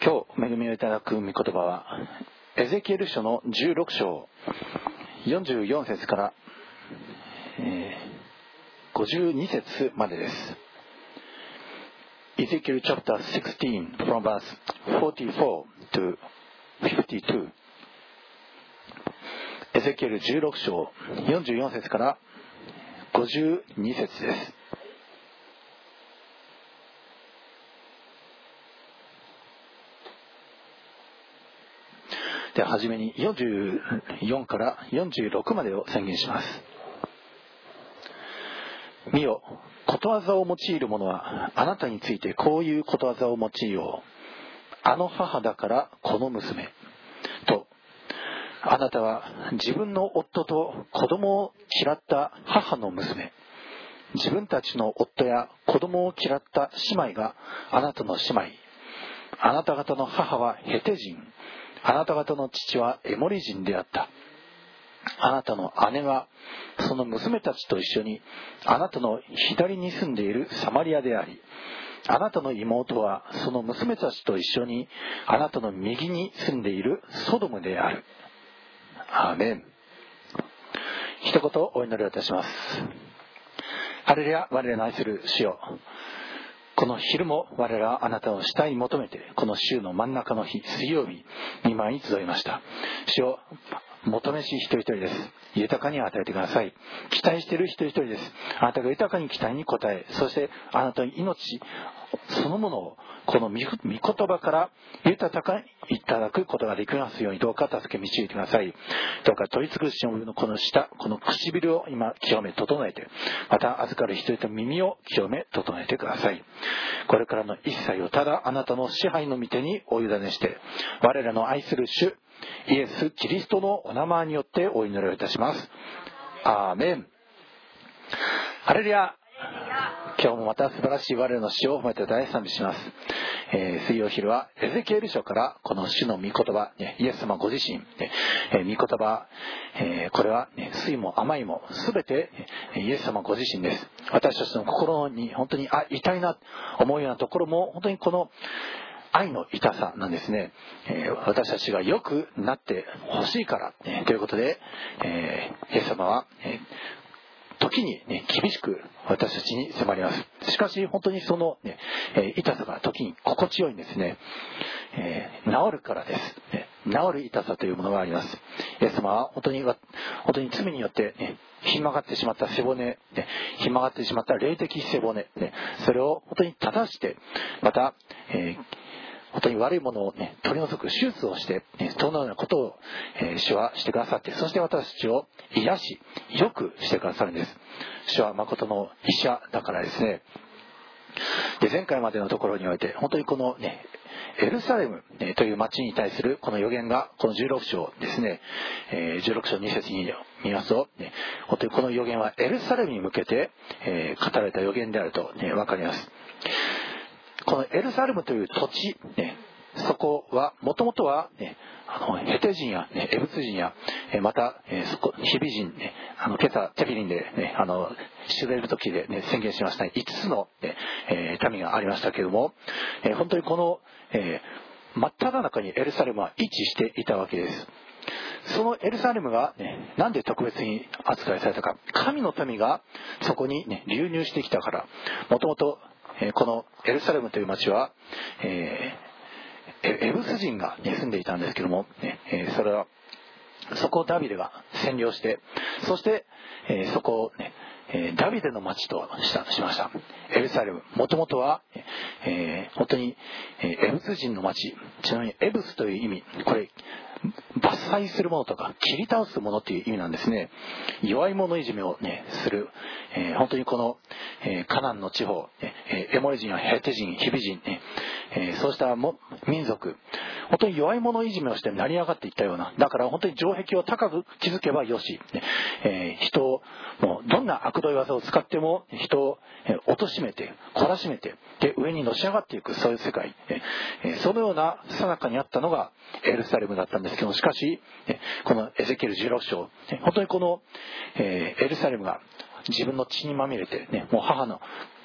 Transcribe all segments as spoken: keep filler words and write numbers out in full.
今日恵みをいただく御言葉はエゼキエル書のじゅうろく章よんじゅうよん節から、えー、ごじゅうに節までです。 Ezekiel chapter sixteen from verse forty-four to fifty-two。 エゼキエルじゅうろく章よんじゅうよん節からごじゅうに節です。では初めによんじゅうよんからよんじゅうろくまでを宣言します。見よ、ことわざを用いる者はあなたについてこういうことわざを用いよう。あの母だからこの娘と、あなたは自分の夫と子供を嫌った母の娘、自分たちの夫や子供を嫌った姉妹があなたの姉妹、あなた方の母はヘテ人、あなた方の父はエモリ人であった。あなたの姉はその娘たちと一緒にあなたの左に住んでいるサマリアであり、あなたの妹はその娘たちと一緒にあなたの右に住んでいるソドムである。アーメン。一言お祈りをいたします。ハレルヤ、我らの愛する主よ、この昼も我らはあなたを主体求めて、この週の真ん中の日、水曜日に前に集いました。主を求めし一人一人です。豊かに与えてください。期待している一人一人です。あなたが豊かに期待に応え、そしてあなたの命そのものをこの御言葉から豊かにいただくことができますように、どうか助け導いてください。どうか取り尽くしのこの舌、この唇を今清め整えて、また預かる人々の耳を清め整えてください。これからの一切をただあなたの支配の御手にお委ねして、我らの愛する主イエス・キリストのお名前によってお祈りをいたします。アーメン。ハレルヤ。今日もまた素晴らしい我らの主を褒めて大賛美します。えー、水曜昼はエゼキエル書からこの主の御言葉、ね、イエス様ご自身、ねえー、御言葉、えー、これは、ね、酸いも甘いも全てイエス様ご自身です。私たちの心に本当にあ痛いな思うようなところも本当にこの愛の痛さなんですね。えー、私たちが良くなってほしいから、ね、ということで、えー、イエス様は、えー時に、ね、厳しく私たちに迫ります。しかし本当にその、ねえー、痛さが時に心地よいんですね。えー、治るからです、ね。治る痛さというものがあります。イエス様は本当に本当に罪によって、ね、ひん曲がってしまった背骨、ね、ひん曲がってしまった霊的背骨、ね、それを本当に正して、また、えー本当に悪いものを、ね、取り除く手術をして、ね、そのようなことを、えー、主はしてくださって、そして私たちを癒し、良くしてくださるんです。主は誠の医者だからですね。で、前回までのところにおいて、本当にこのね、エルサレム、ね、という町に対するこの予言が、このじゅうろく章ですね、えー、じゅうろく章に節に見ますと、ね、本当にこの予言はエルサレムに向けて、えー、語られた予言であると、ね、わかります。このエルサレムという土地、ね、そこはもともとは、ね、あのヘテ人や、ね、エブス人や、えまた、えー、そこヒビ人、ね、あの今朝テフィリンで、ね、あの出演の時で、ね、宣言しました、ね、いつつの、ねえー、民がありましたけれども、えー、本当にこの、えー、真っ只中にエルサレムは位置していたわけです。そのエルサレムが、ね、なんで特別に扱いされたか。神の民がそこに、ね、流入してきたから。もともとこのエルサレムという町は、えー、エブス人が、ね、住んでいたんですけども、ねえー、それはそこをダビデが占領して、そして、えー、そこを、ねえー、ダビデの町としたしました。エルサレム、もともとは、えー、本当に、えー、エブス人の町。ちなみにエブスという意味、これ伐採するものとか切り倒すものという意味なんですね。弱い者いじめを、ね、する、えー、本当にこの、えー、カナンの地方、えー、エモリ人やヘテ人、ヒビ人、ねえー、そうしたも民族、本当に弱い者いじめをして成り上がっていったような、だから本当に城壁を高く築けばよし、ねえー、人をもうどんな悪どい技を使っても人を貶めて懲らしめて、で上にのし上がっていく、そういう世界、えー、そのような最中にあったのがエルサレムだったんですけど、しかしこのエゼキエルじゅうろく章、本当にこの、えー、エルサレムが自分の血にまみれて、ね、もう母の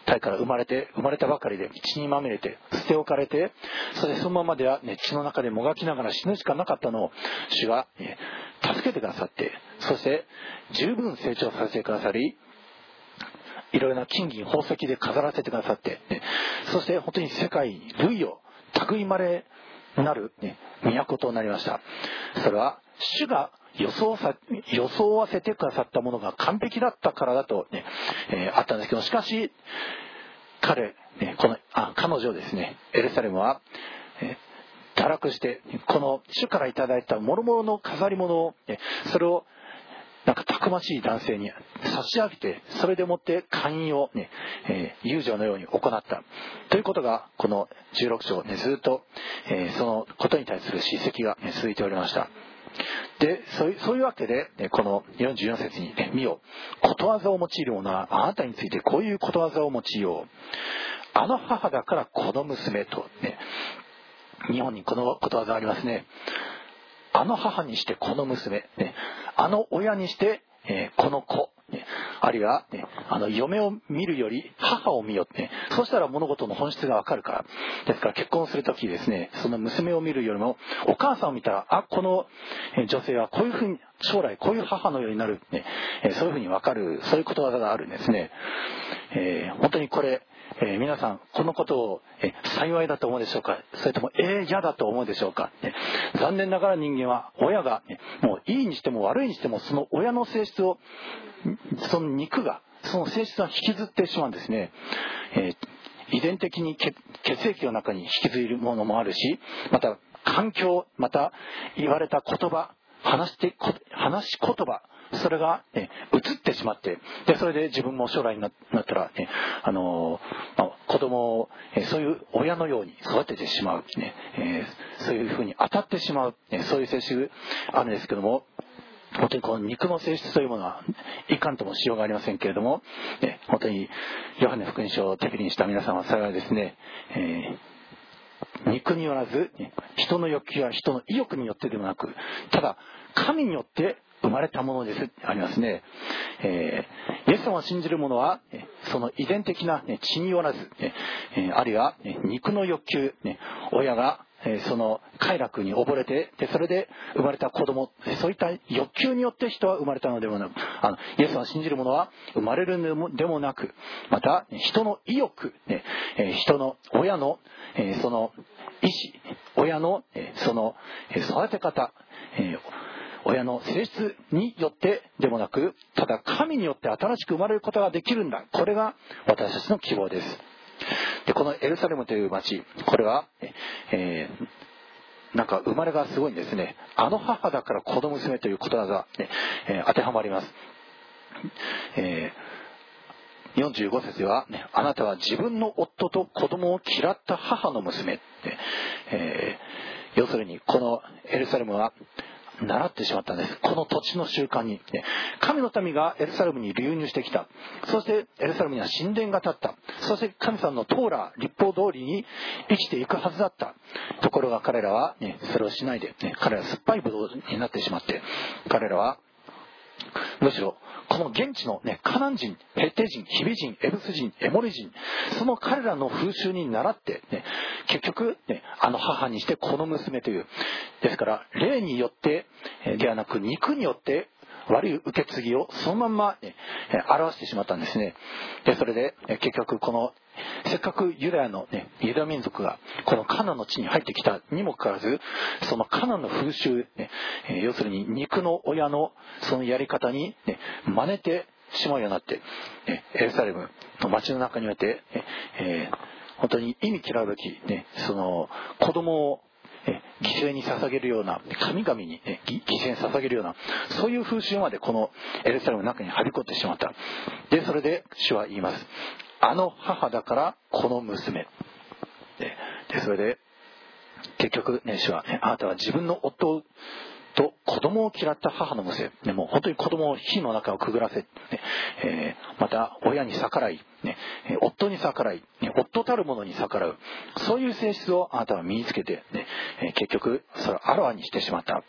体から生まれて生まれたばかりで血にまみれて捨て置かれて、それでそのままでは、ね、血の中でもがきながら死ぬしかなかったのを主が、ね、助けてくださって、そして十分成長させてくださり、いろいろな金銀宝石で飾らせてくださって、ね、そして本当に世界に類を類まれなる、ね、都となりました。それは主が予想さ装わせてくださったものが完璧だったからだと、ねえー、あったんですけど、しかし彼、ね、このあ彼女ですね、エルサレムは、えー、堕落してこの主からいただいた諸々の飾り物を、ね、それをなんかたくましい男性に差し上げて、それでもって姦淫を、ねえー、遊女のように行ったということがこのじゅうろく章、ね、ずっと、えー、そのことに対する叱責が、ね、続いておりました。でそういう、そういうわけで、ね、このよんじゅうよん節に、ね、見よ、ことわざを用いる者はあなたについてこういうことわざを用いよう。あの母だからこの娘と、ね、日本にこのことわざありますね。あの母にしてこの娘、ね、あの親にして、えー、この子、ね、あるいは、ね、あの嫁を見るより母を見よって、ね、そうしたら物事の本質がわかるから。ですから結婚するときですね、その娘を見るよりもお母さんを見たら、あ、この女性はこういうふうに将来こういう母のようになる、ね、えー、そういうふうにわかる、そういうことわざがあるんですね。えー、本当にこれ、えー、皆さんこのことを、えー、幸いだと思うでしょうか、それともえー、嫌だと思うでしょうか、ね、残念ながら人間は親が、ね、もういいにしても悪いにしてもその親の性質を、その肉がその性質は引きずってしまうんですね。えー、遺伝的に血液の中に引きずるものもあるし、また環境、また言われた言葉、話して話し言葉、それが、ね、移ってしまって、でそれで自分も将来になったら、ね、あのまあ、子供を、えそういう親のように育ててしまう、ねえー、そういうふうに当たってしまう、ね、そういう性質あるんですけども、本当にこの肉の性質というものはいかんともしようがありませんけれども、ね、本当にヨハネ福音書を手切りにした皆さんは幸いですね。えー、肉によらず人の欲求や人の意欲によってでもなく、ただ神によって生まれたものですありますね。えー、イエス様を信じる者はその遺伝的な血によらず、えー、あるいは肉の欲求、親がその快楽に溺れて、でそれで生まれた子供、そういった欲求によって人は生まれたのではなく、あのイエス様を信じる者は生まれるのでもなく、また人の意欲、ね、人の親のその意志、親のその育て方、親の性質によってでもなく、ただ神によって新しく生まれることができるんだ。これが私たちの希望です。でこのエルサレムという町、これは、えー、なんか生まれがすごいんですね。あの母だからこの娘という言葉が、ねえー、当てはまります。えー、よんじゅうご節では、ね、あなたは自分の夫と子供を嫌った母の娘、ねえー、要するにこのエルサレムは習ってしまったんです。この土地の習慣に、ね、神の民がエルサレムに流入してきた。そしてエルサレムには神殿が建った。そして神様のトーラ、律法通りに生きていくはずだった。ところが彼らは、ね、それをしないで、ね、彼らは酸っぱいブドウになってしまって、彼らはむしろこの現地の、ね、カナン人、ヘッテ人、ヒビ人、エブス人、エモリ人、その彼らの風習に倣って、ね、結局、ね、あの母にしてこの娘という、ですから霊によってではなく肉によって悪い受け継ぎをそのまんま、ね、表してしまったんですね。でそれで結局このせっかくユダヤの、ね、ユダヤ民族がこのカナンの地に入ってきたにもかかわらず、そのカナンの風習、ね、要するに肉の親のそのやり方に、ね、真似てしまうようになって、ね、エルサレムの街の中において、えー、本当に意味嫌うべき、ね、その子供を犠牲に捧げるような、神々に、ね、犠牲に捧げるような、そういう風習までこのエルサレムの中にはびこってしまった。でそれで主は言います。あの母だからこの娘。で、でそれで結局、ね、主は、ね、あなたは自分の夫と子供を嫌った母の娘、ね、もう本当に子供を火の中をくぐらせ、ねえー、また親に逆らい、ね、夫に逆らい、ね、夫たる者に逆らう、そういう性質をあなたは身につけて、ね、結局それをあらわにしてしまった。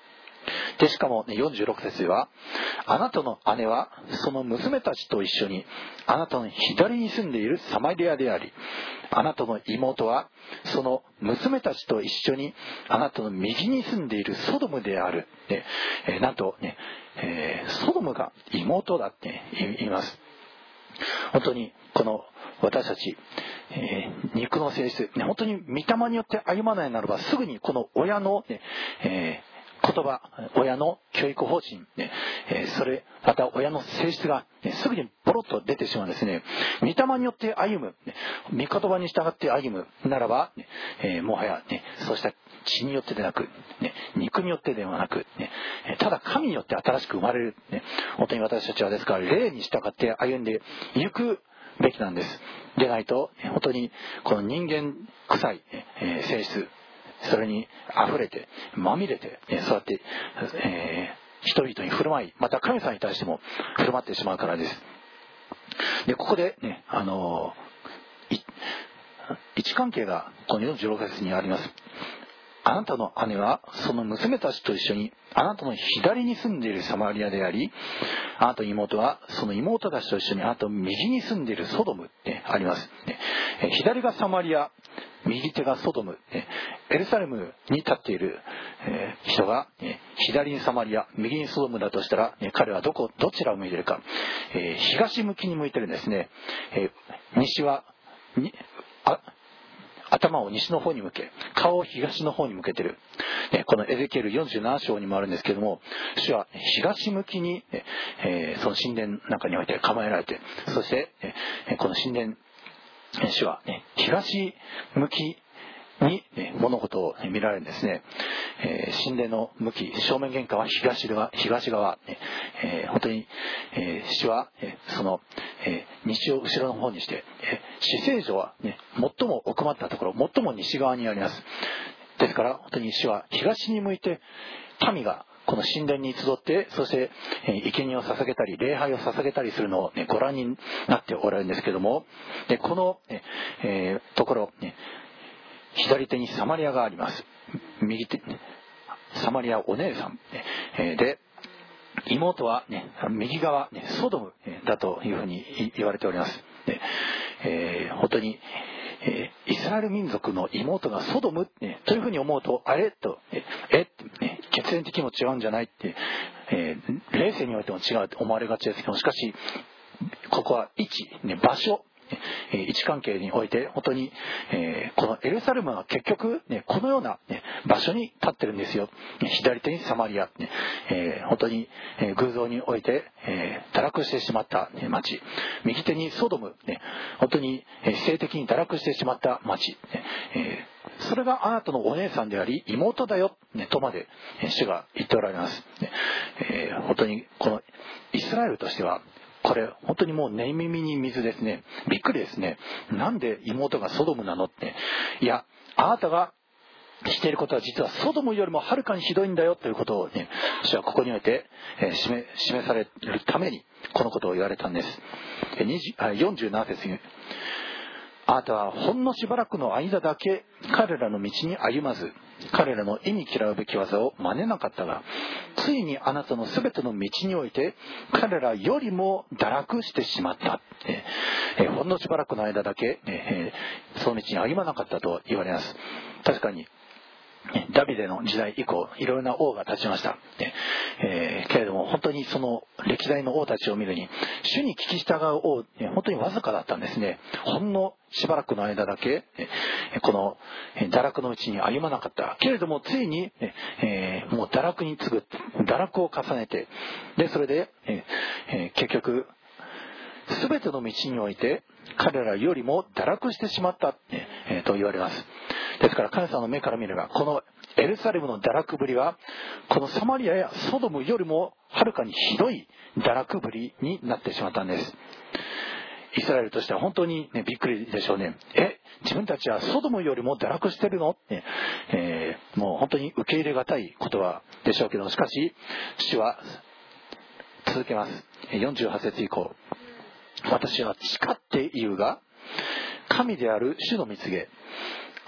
でしかも、ね、よんじゅうろく節では、あなたの姉はその娘たちと一緒にあなたの左に住んでいるサマリアであり、あなたの妹はその娘たちと一緒にあなたの右に住んでいるソドムである、ねえー、なんとね、えー、ソドムが妹だって言います。本当にこの私たち、えー、肉の性質、ね、本当に御霊によって歩まないならば、すぐにこの親の、ねえー言葉、親の教育方針、ねえー、それまた親の性質が、ね、すぐにボロッと出てしまうんですね。御霊によって歩む、ね、御言葉に従って歩むならば、ねえー、もはや、ね、そうした血によってでなく、ね、肉によってではなく、ね、ただ神によって新しく生まれる、ね、本当に私たちはですから霊に従って歩んでいくべきなんです。でないと本当にこの人間臭い、えー、性質、それに溢れてまみれて、えー、そうやって、えー、人々に振る舞い、また神様に対しても振る舞ってしまうからです。でここでね、あのー、位置関係がこのよんじゅうろく節にあります。あなたの姉はその娘たちと一緒にあなたの左に住んでいるサマリアであり、あなたの妹はその妹たちと一緒にあなたの右に住んでいるソドムってあります。左がサマリア、右手がソドム、エルサレムに立っている人が左にサマリア、右にソドムだとしたら、彼はどこどちらを向いているか、東向きに向いているんですね。西はにあ頭を西の方に向け、顔を東の方に向けている。このエゼキエルよんじゅうなな章にもあるんですけれども、主は東向きに、えー、その神殿の中において構えられて、そして、えー、この神殿、主は、ね、東向きに、ね、物事を見られるんですね。えー、神殿の向き、正面玄関は東側、東側、ねえー、本当に、えー、主は、えー、その、えー、西を後ろの方にして、えー、至聖所は、ね、最も奥まったところ、最も西側にあります。ですから本当に主は東に向いて、民がこの神殿に集って、そして、えー、生贄を捧げたり礼拝を捧げたりするのを、ね、ご覧になっておられるんですけども、でこの、えー、ところ、ね、左手にサマリアがあります。右手サマリアお姉さん、えー、で妹は、ね、右側、ね、ソドムだというふうに言われております。でえー、本当に、えー、イスラエル民族の妹がソドム、ね、というふうに思うと、あれとええって、ね、血縁的にも違うんじゃないって、えー、霊性においても違うと思われがちですけども、しかしここは位置、ね、場所、位置関係において本当に、えー、このエルサレムは結局、ね、このような、ね、場所に立ってるんですよ。左手にサマリア、ねえー、本当に、えー、偶像において、えー、堕落してしまった、ね、町、右手にソドム、ね、本当に、えー、性的に堕落してしまった町、ねえー、それがあなたのお姉さんであり妹だよ、ね、とまで、えー、主が言っておられます、ねえー、本当にこのイスラエルとしてはこれ本当にもう寝耳に水ですね。びっくりですね。なんで妹がソドムなのって。いや、あなたがしていることは実はソドムよりもはるかにひどいんだよということをね、主はここにおいて、えー、示, 示されるためにこのことを言われたんです。よんじゅうなな節に、あなたはほんのしばらくの間だけ彼らの道に歩まず、彼らの意に嫌うべき技を真似なかったが、ついにあなたのすべての道において彼らよりも堕落してしまった。えー、ほんのしばらくの間だけ、えー、その道に歩まなかったと言われます。確かにダビデの時代以降いろいろな王が立ちました、えー、けれども本当にその歴代の王たちを見るに、主に聞き従う王本当にわずかだったんですね。ほんのしばらくの間だけこの堕落のうちに歩まなかったけれども、ついに、えー、もう堕落に次ぐ堕落を重ねて、でそれで、えー、結局全ての道において彼らよりも堕落してしまった、えー、と言われます。ですから神様の目から見れば、このエルサレムの堕落ぶりはこのサマリアやソドムよりもはるかにひどい堕落ぶりになってしまったんです。イスラエルとしては本当に、ね、びっくりでしょうね。え、自分たちはソドムよりも堕落してるのって、えー、もう本当に受け入れがたい言葉でしょうけど、しかし主は続けます。よんじゅうはち節以降、私は誓って言うが、神である主の御告げ、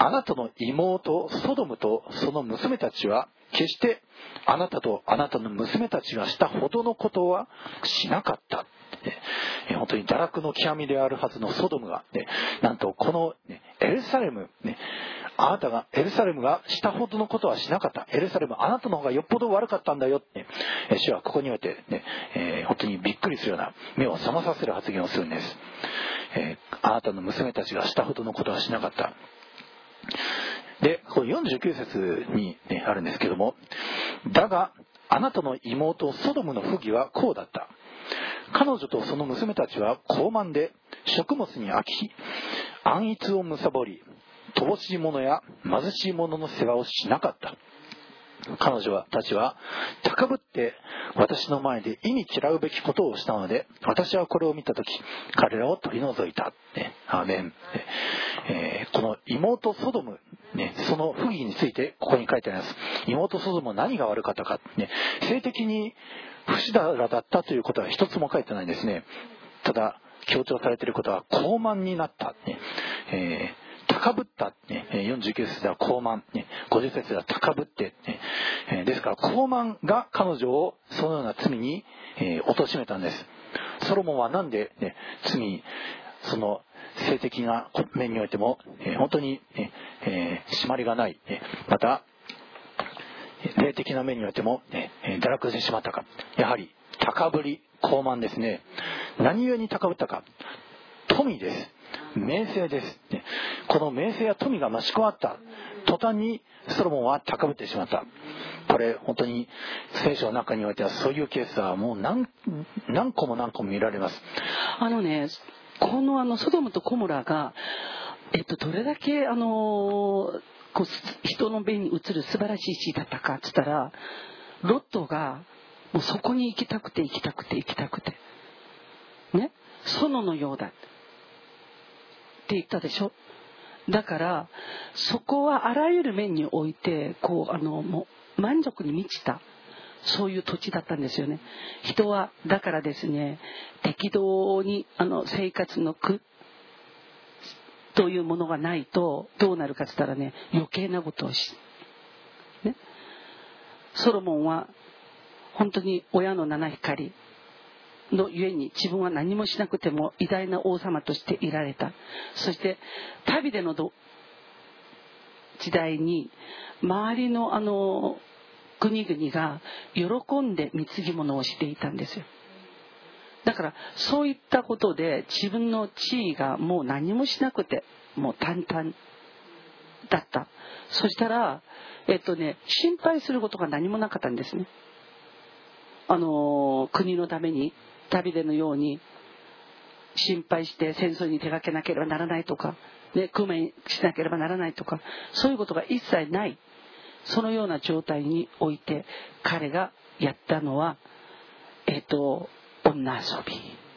あなたの妹ソドムとその娘たちは決してあなたとあなたの娘たちがしたほどのことはしなかった。ね、本当に堕落の極みであるはずのソドムが、ね、なんとこの、ね、エルサレム、ね、あなたがエルサレムがしたほどのことはしなかった。エルサレムあなたの方がよっぽど悪かったんだよって、ね、主はここにおいて、ねえー、本当にびっくりするような目を覚まさせる発言をするんです。えー、あなたの娘たちがしたほどのことはしなかった。でこのよんじゅうきゅう節に、ね、あるんですけども、だがあなたの妹ソドムの不義はこうだった。彼女とその娘たちは高慢で食物に飽き、安逸を貪り、乏しい者や貧しい者の世話をしなかった。彼女たちは高ぶって私の前で意に嫌うべきことをしたので、私はこれを見たとき彼らを取り除いた、ね、アーメン、えー、この妹ソドム、ね、その不義についてここに書いてあります。妹ソドムは何が悪かったか、ね、性的に不死だらだったということは一つも書いてないんですね。ただ強調されていることは高慢になった、ねえー、高ぶった、ね、よんじゅうきゅう節では高慢、ね、ごじゅう節では高ぶって、ねえー、ですから高慢が彼女をそのような罪に、えー、貶めたんです。ソロモンはなんで、ね、罪その性的な面においても、えー、本当に、えー、締まりがない、えー、また霊的な面においても、ね、堕落してしまったか。やはり高ぶり高慢ですね。何故に高ぶったか。富です。名声です。この名声や富が増し加わった途端にソロモンは高ぶってしまった。これ本当に聖書の中においてはそういうケースはもう 何, 何個も何個も見られます。 あのね、このあのソドムとコモラが、えっと、どれだけあのこう人の目に映る素晴らしい地だったかって言ったら、ロットがもうそこに行きたくて行きたくて行きたくてね、園のようだって言ったでしょ。だからそこはあらゆる面においてこうあのもう満足に満ちたそういう土地だったんですよね。人はだからですね、適当にあの生活の苦というものがないとどうなるかって言ったらね、余計なことをし、ね、ソロモンは本当に親の七光のゆえに自分は何もしなくても偉大な王様としていられた。そして旅での時代に周りのあの国々が喜んで貢ぎ物をしていたんですよ。だからそういったことで自分の地位がもう何もしなくてもう淡々だった。そしたらえっとね心配することが何もなかったんですね。あの国のためにダビデのように心配して戦争に手がけなければならないとか、ね、工面しなければならないとか、そういうことが一切ない。そのような状態において彼がやったのはえっと女遊び、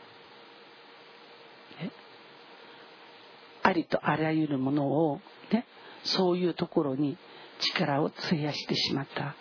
ね、ありとあらゆるものを、ね、そういうところに力を費やしてしまった、ね、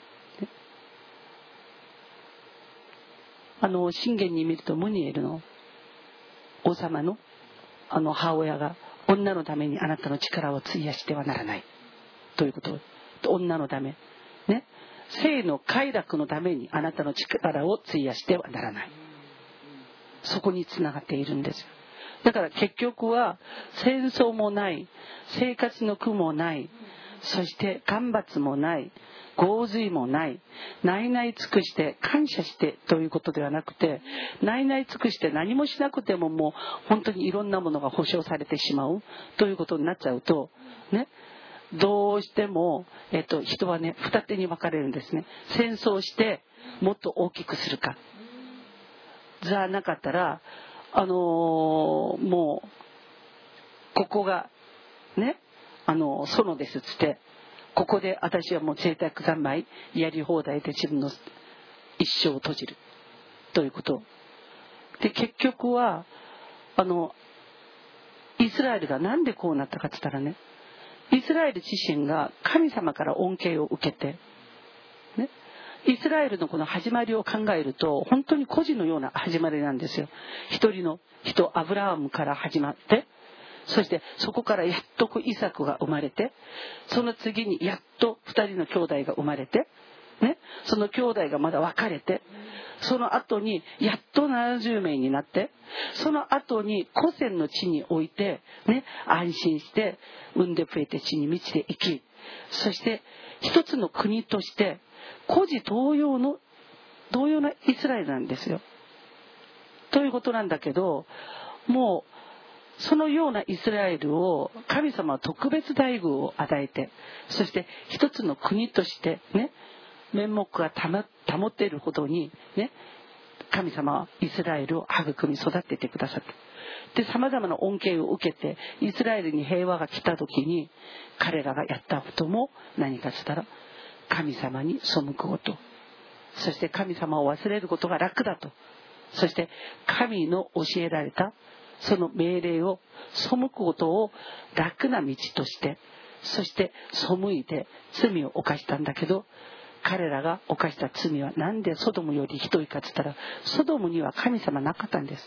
あの箴言に見るとムニエルの王様のあの母親が女のためにあなたの力を費やしてはならないということを、女のため、ね、性の快楽のためにあなたの力を費やしてはならない、そこにつながっているんですよ。だから結局は戦争もない、生活の苦もない、そして干ばつもない、洪水もない、内々尽くして感謝してということではなくて、内々尽くして何もしなくてももう本当にいろんなものが保証されてしまうということになっちゃうとね、どうしても、えっと、人はね二手に分かれるんですね。戦争してもっと大きくするかじゃなかったら、あのー、もうここがね、あのー、園ですっつってここで私はもう贅沢三昧やり放題で自分の一生を閉じるということで、結局はあのイスラエルがなんでこうなったかって言ったらね、イスラエル自身が神様から恩恵を受けて、ね、イスラエルのこの始まりを考えると本当に孤児のような始まりなんですよ。一人の人アブラハムから始まって、 そしてそこからやっとイサクが生まれて、その次にやっとふたりの兄弟が生まれて、ね、その兄弟がまだ別れて、その後にやっとななじゅうめいになって、その後に古銭の地において、ね、安心して産んで増えて地に満ちていき、そして一つの国として孤児同様の同様なイスラエルなんですよ。ということなんだけど、もうそのようなイスラエルを神様は特別待遇を与えて、そして一つの国としてね、面目が保っているほどにね、神様はイスラエルを育み育ててくださった。で、様々な恩恵を受けてイスラエルに平和が来た時に、彼らがやったことも何かしたら神様に背くこと、そして神様を忘れることが楽だと、そして神の教えられたその命令を背くことを楽な道として、そして背いて罪を犯したんだけど、彼らが犯した罪はなんでソドムよりひどいかって言ったら、ソドムには神様なかったんです。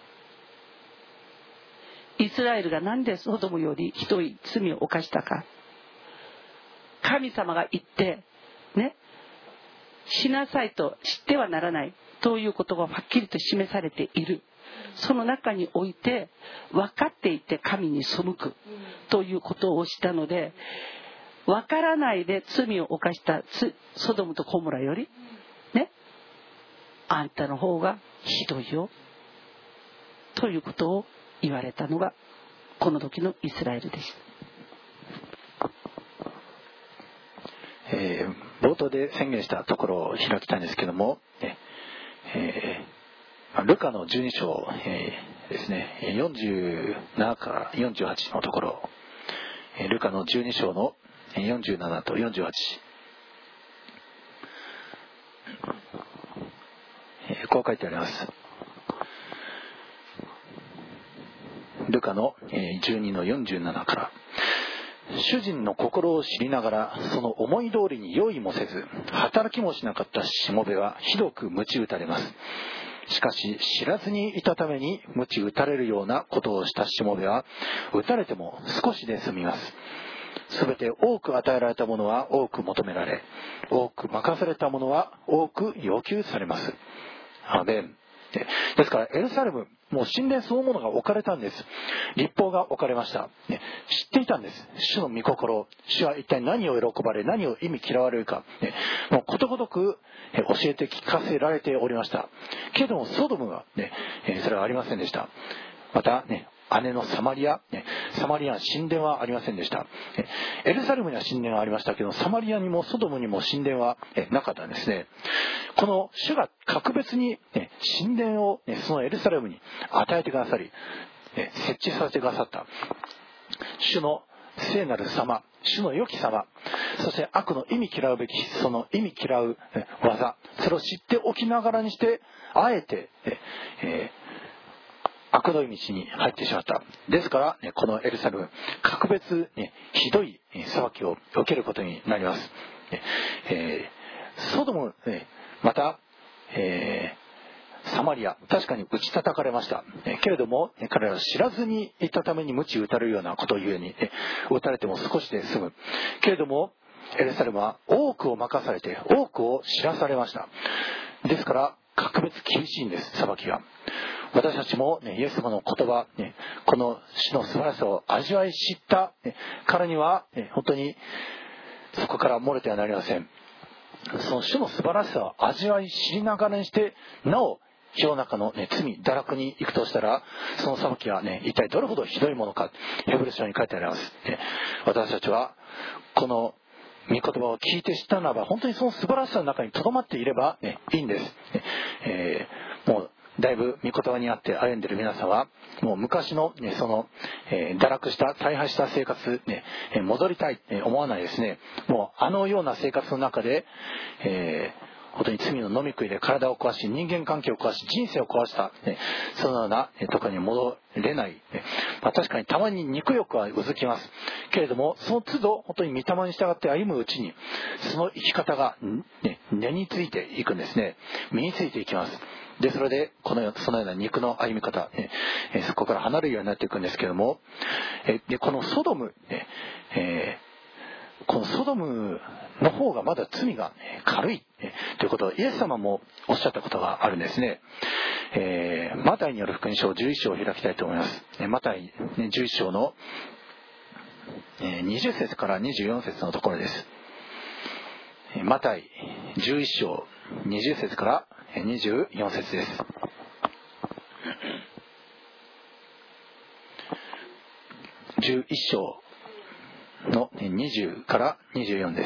イスラエルがなんでソドムよりひどい罪を犯したか、神様が言ってね、しなさいと知ってはならないということがはっきりと示されている。その中において分かっていて神に背くということをしたので、分からないで罪を犯したソドムとゴモラよりね、あんたの方がひどいよということを言われたのがこの時のイスラエルでした。 えー、冒頭で宣言したところを開きたいんですけども、えー、ルカのじゅうに章、えー、ですね、よんじゅうななからよんじゅうはちのところ、ルカのじゅうに章のよんじゅうななとよんじゅうはち、えー、こう書いてあります。ルカのじゅうにのよんじゅうななから、主人の心を知りながらその思い通りに用意もせず働きもしなかったしもべはひどく鞭打たれます。しかし知らずにいたために鞭打たれるようなことをしたしもべは打たれても少しで済みます。すべて多く与えられたものは多く求められ、多く任されたものは多く要求されます。アーメン。ですからエルサレム、もう神殿そのものが置かれたんです。律法が置かれました、ね、知っていたんです。主の御心、主は一体何を喜ばれ何を意味嫌われるか、ね、もうことごとく教えて聞かせられておりました。けれどもソドムは、ね、それはありませんでした。またね、姉のサマリア、ね、サマリア神殿はありませんでした。エルサレムには神殿はありましたけど、サマリアにもソドムにも神殿はなかったんですね。この主が格別に神殿をそのエルサレムに与えてくださり、設置させてくださった。主の聖なる様、主の良き様、そして悪の意味嫌うべきその意味嫌う技、それを知っておきながらにしてあえて、えー悪どい道に入ってしまった。ですから、ね、このエルサレム格別、ね、ひどい裁きを受けることになります。えー、ソドム、ね、また、えー、サマリア、確かに打ち叩かれました。けれども、ね、彼らは知らずにいたために鞭打たれるようなことをゆえに、ね、打たれても少しで済む。けれども、エルサレムは多くを任されて多くを知らされました。ですから格別厳しいんです、裁きが。私たちも、ね、イエス様の言葉、ね、この主の素晴らしさを味わい知った、ね、からには、ね、本当にそこから漏れてはなりません。その主の素晴らしさを味わい知りながらにしてなお世の中の、ね、罪堕落に行くとしたら、その裁きは、ね、一体どれほどひどいものか、ヘブル書に書いてあります、ね、私たちはこの御言葉を聞いて知ったならば本当にその素晴らしさの中に留まっていれば、ね、いいんです、ねえー、もうだいぶ御言葉にあって歩んでいる皆さんはもう昔の、ね、その、えー、堕落した大敗した生活、ね、戻りたい、ね、思わないですね。もうあのような生活の中で、え本当に罪の飲み食いで体を壊し、人間関係を壊し、人生を壊した、ね、そのようなところに戻れない、ね。まあ、確かにたまに肉欲はうずきますけれども、その都度本当に御霊に従って歩むうちに、その生き方が、ね、根についていくんですね。身についていきます。で、それでこのそのような肉の歩み方、ね、そこから離れるようになっていくんですけれども、でこのソドム、ねえー、このソドムの方がまだ罪が軽いということをイエス様もおっしゃったことがあるんですね。えー、マタイによる福音書じゅういっ章を開きたいと思います。マタイじゅういっ章のにじゅっ節からにじゅうよん節のところです。マタイじゅういっ章にじゅっ節からにじゅうよん節です。じゅういっ章のにじゅうからにじゅうよんです。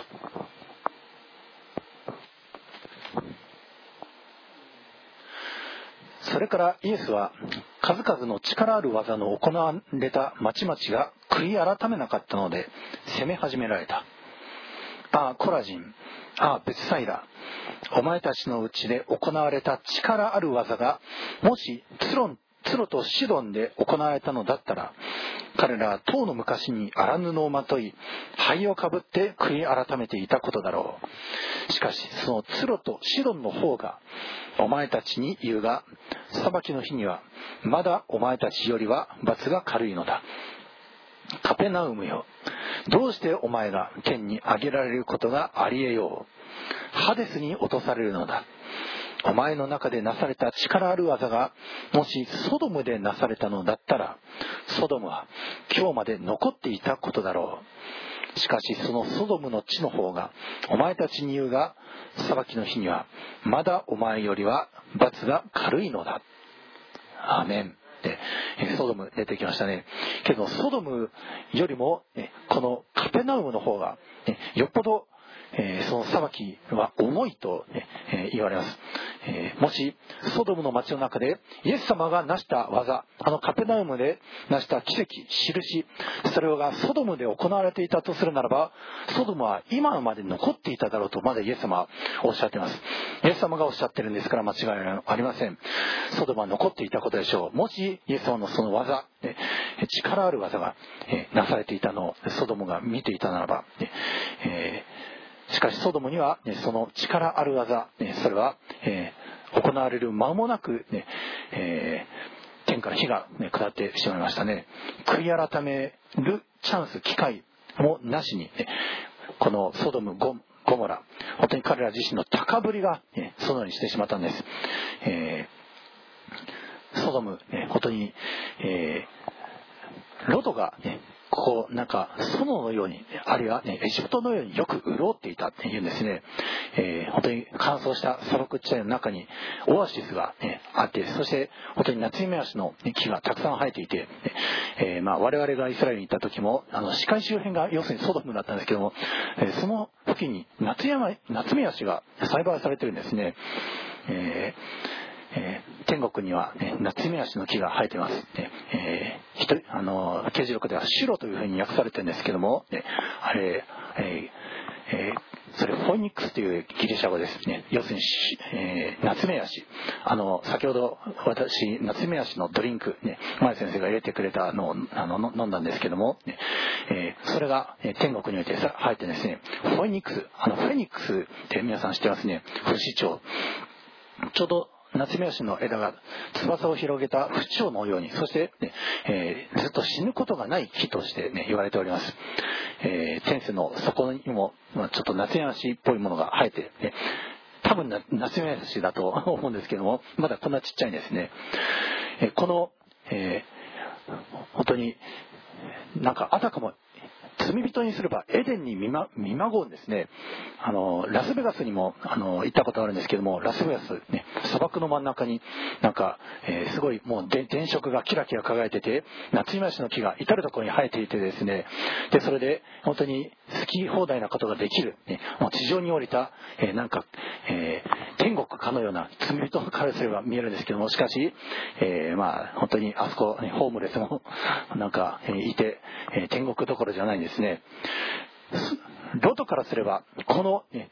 それからイエスは数々の力ある技の行われた町々が悔い改めなかったので責め始められた。ああコラジン、ああベツサイダ、お前たちのうちで行われた力ある技がもしツロンツロとシドンで行われたのだったら、彼らは当の昔に荒布をまとい灰をかぶって悔い改めていたことだろう。しかしそのツロとシドンの方がお前たちに言うが、裁きの日にはまだお前たちよりは罰が軽いのだ。カペナウムよ、どうしてお前が天に上げられることがありえよう。ハデスに落とされるのだ。お前の中でなされた力ある技がもしソドムでなされたのだったら、ソドムは今日まで残っていたことだろう。しかしそのソドムの地の方がお前たちに言うが、裁きの日にはまだお前よりは罰が軽いのだ。アーメン。でソドム出てきましたね。けどソドムよりもこのカペナウムの方がよっぽどえー、その裁きは重いと、えー、言われます。えー、もしソドムの町の中でイエス様が成した技、あのカペナウムで成した奇跡、印、それがソドムで行われていたとするならば、ソドムは今まで残っていただろうとまだイエス様はおっしゃっています。イエス様がおっしゃってるんですから間違いありません。ソドムは残っていたことでしょう。もしイエス様のその技、力ある技がなされていたのをソドムが見ていたならば、えーしかしソドムには、ね、その力ある技、ね、それは、えー、行われる間もなく、ねえー、天から火が、ね、下ってしまいましたね。悔い改めるチャンス、機会もなしに、ね、このソドム ゴ, ゴモラ、本当に彼ら自身の高ぶりが、ね、そのようにしてしまったんです。えー、ソドム、ね、本当に、えー、ロトが、ね、こうなんか園のように、あるいは、ね、エジプトのようによく潤っていたっていうんですね。えー、本当に乾燥した砂漠地帯の中にオアシスが、ね、あって、そして本当に夏夢足の木がたくさん生えていて、えーまあ、我々がイスラエルに行った時もあの視界周辺が要するにソドムだったんですけども、えー、その付近に夏山夏目足が栽培されてるんですね。えーえー、天国には、ね、夏目足の木が生えてます、ねえー、一人あの啓示録ではシュロというふうに訳されてるんですけども、ね、あれ、えーえー、それフォイニックスというギリシャ語ですね。要するに、えー、夏目足、あの先ほど私夏目足のドリンク、ね、前先生が入れてくれたのをあの飲んだんですけども、ねえー、それが、えー、天国において生えてですね、フォイニックス、あのフェニックスって皆さん知ってますね。不死鳥、ちょうど夏目足の枝が翼を広げた不鳥のように、そして、ねえー、ずっと死ぬことがない木として、ね、言われております。えー、天性の底にも、まあ、ちょっと夏目足っぽいものが生えて、ね、多分夏目足だと思うんですけども、まだこんなちっちゃいんですね。えー、この、えー、本当になんかあたかも罪人にすればエデンに見ま、見まごうんですね。あのラスベガスにもあの行ったことあるんですけども、ラスベガス、ね、砂漠の真ん中になんか、えー、すごいもう電飾がキラキラ輝いてて、夏イマシの木が至る所に生えていてですね、でそれで本当に好き放題なことができる、ね、もう地上に降りた、えー、なんか、えー、天国かのような罪人からすれば見えるんですけども、しかし、えー、まあ本当にあそこ、ね、ホームレスもなんか、えー、いて、えー、天国どころじゃないんですね。ロトからすればこの、ね、